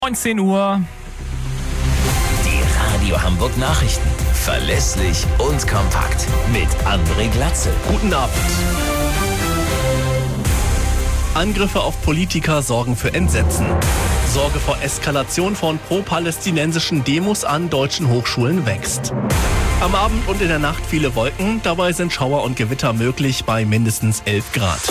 19 Uhr. Die Radio Hamburg Nachrichten. Verlässlich und kompakt. Mit André Glatzel. Guten Abend. Angriffe auf Politiker sorgen für Entsetzen. Sorge vor Eskalation von pro-palästinensischen Demos an deutschen Hochschulen wächst. Am Abend und in der Nacht viele Wolken. Dabei sind Schauer und Gewitter möglich bei mindestens 11 Grad.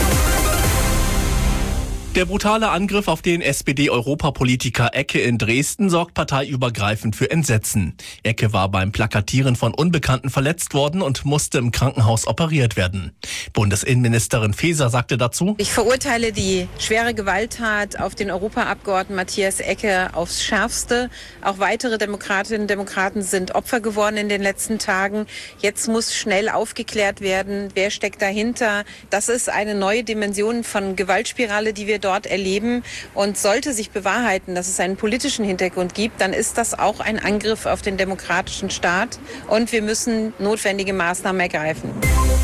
Der brutale Angriff auf den SPD-Europapolitiker Ecke in Dresden sorgt parteiübergreifend für Entsetzen. Ecke war beim Plakatieren von Unbekannten verletzt worden und musste im Krankenhaus operiert werden. Bundesinnenministerin Faeser sagte dazu: Ich verurteile die schwere Gewalttat auf den Europaabgeordneten Matthias Ecke aufs Schärfste. Auch weitere Demokratinnen und Demokraten sind Opfer geworden in den letzten Tagen. Jetzt muss schnell aufgeklärt werden, wer steckt dahinter. Das ist eine neue Dimension von Gewaltspirale, die wir dort erleben. Und sollte sich bewahrheiten, dass es einen politischen Hintergrund gibt, dann ist das auch ein Angriff auf den demokratischen Staat. Und wir müssen notwendige Maßnahmen ergreifen.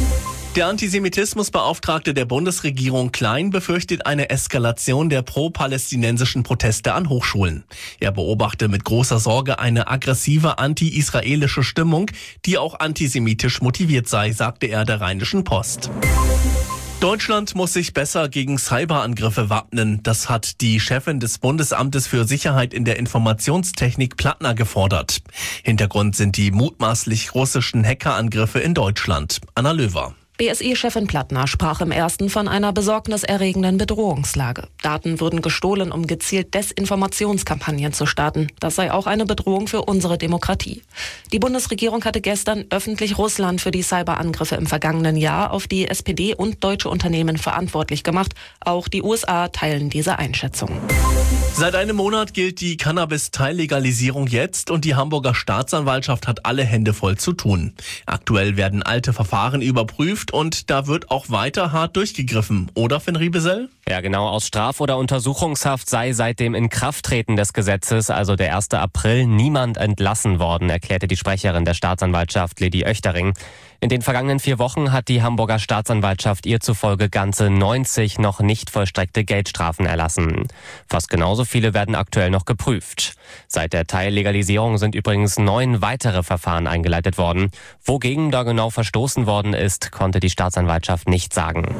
Der Antisemitismusbeauftragte der Bundesregierung Klein befürchtet eine Eskalation der pro-palästinensischen Proteste an Hochschulen. Er beobachte mit großer Sorge eine aggressive anti-israelische Stimmung, die auch antisemitisch motiviert sei, sagte er der Rheinischen Post. Deutschland muss sich besser gegen Cyberangriffe wappnen. Das hat die Chefin des Bundesamtes für Sicherheit in der Informationstechnik Plattner gefordert. Hintergrund sind die mutmaßlich russischen Hackerangriffe in Deutschland. Anna Löwer. BSI-Chefin Plattner sprach im ersten von einer besorgniserregenden Bedrohungslage. Daten würden gestohlen, um gezielt Desinformationskampagnen zu starten. Das sei auch eine Bedrohung für unsere Demokratie. Die Bundesregierung hatte gestern öffentlich Russland für die Cyberangriffe im vergangenen Jahr auf die SPD und deutsche Unternehmen verantwortlich gemacht. Auch die USA teilen diese Einschätzung. Seit einem Monat gilt die Cannabis-Teillegalisierung jetzt und die Hamburger Staatsanwaltschaft hat alle Hände voll zu tun. Aktuell werden alte Verfahren überprüft und da wird auch weiter hart durchgegriffen, oder Finn Riebesell? Ja, genau. Aus Straf- oder Untersuchungshaft sei seit dem Inkrafttreten des Gesetzes, also der 1. April, niemand entlassen worden, erklärte die Sprecherin der Staatsanwaltschaft, Lady Oechtering. In den vergangenen 4 Wochen hat die Hamburger Staatsanwaltschaft ihr zufolge ganze 90 noch nicht vollstreckte Geldstrafen erlassen. Fast genauso viele werden aktuell noch geprüft. Seit der Teillegalisierung sind übrigens 9 weitere Verfahren eingeleitet worden. Wogegen da genau verstoßen worden ist, konnte die Staatsanwaltschaft nicht sagen.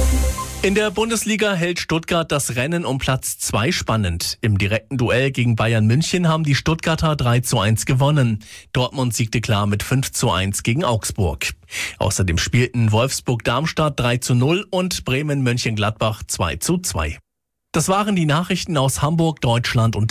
In der Bundesliga hält Stuttgart das Rennen um Platz 2 spannend. Im direkten Duell gegen Bayern München haben die Stuttgarter 3:1 gewonnen. Dortmund siegte klar mit 5:1 gegen Augsburg. Außerdem spielten Wolfsburg-Darmstadt 3:0 und Bremen-Mönchengladbach 2:2. Das waren die Nachrichten aus Hamburg, Deutschland und